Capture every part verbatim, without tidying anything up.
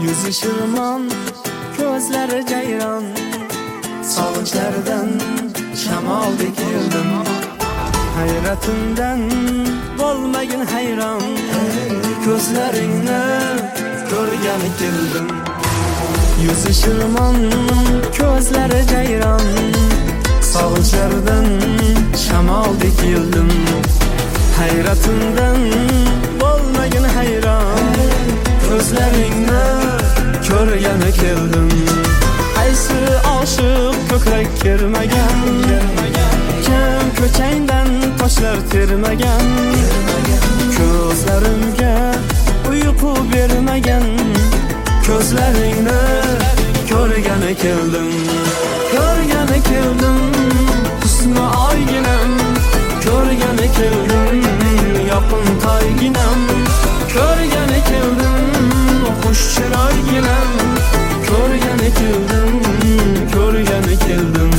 Yüzü şırman, gözleri ceyran, sağlıklardan şamaldek geldim. Hayratımdan bolmagin hayran, gözlerini görgeni geldim. Yüzü şırman, gözleri ceyran, sağlıklardan şamaldek geldim. Hayratımdan bolmagin hayran, gözlerini görgeni geldim. Aysi aşık kökrek girmegen, kim köçeğinden taşlar termegen, gözlerimge uyku vermegen, gözlerini görgeni geldim. Görgeni geldim, husnu ayginem, görgeni geldim, yakın tayginem, görgeni geldim, hoş çirayginem, görgeni geldim, görgeni geldim.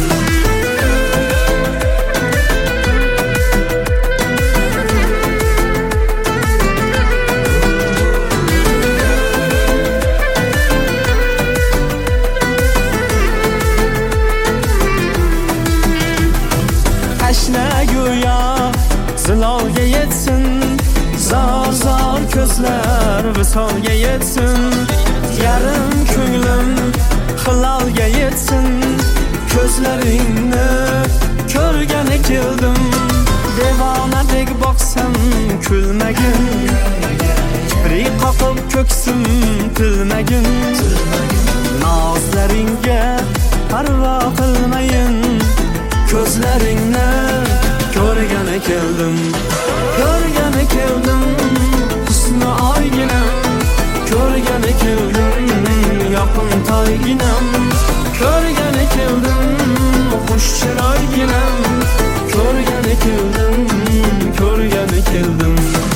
Aşna güya zilalga yetsin, zar zar közler visolga yetsin. Yarım ko'nglim hilalga yetsin, ko'zlaringni ko'rgani keldim. Devonadek boqsam kulmagin, kiprik qoqib ko'ksim tilmagin. Nozlaringga parvo qilmayin, ko'zlaringni ko'rgani keldim. Ko'rgani keldim, husni oyginam, ko'rgani keldim, yoqim toyginam, ko'rgani keldim, xush chiroyginam, ko'rgani keldim, ko'rgani keldim.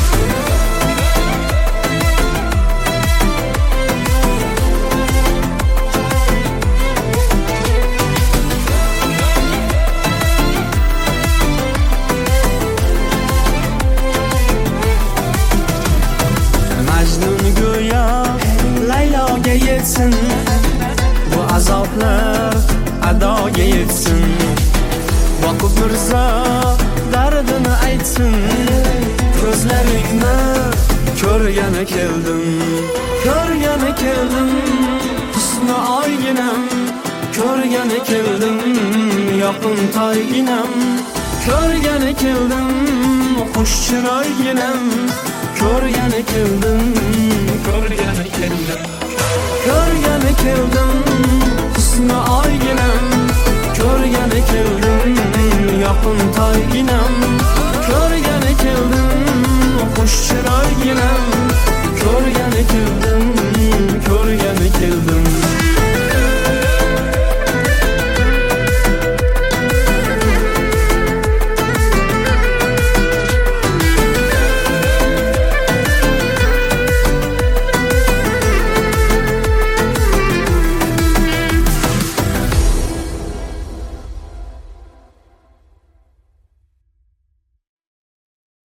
Layloga yetsin, bu azoblar adoga yetsin. Boqib Mirzo dardini aytsin, ko'zlaringni ko'rgani keldim. Ko'rgani keldim, husni oyginam, ko'rgani keldim, yoqim toyginam, ko'rgani keldim, xush chiroyginam, ko'rgani keldim, ko'rgani keldim. Ko'rgani keldim, husni oyginam, ko'rgani keldim, yoqim toyginam.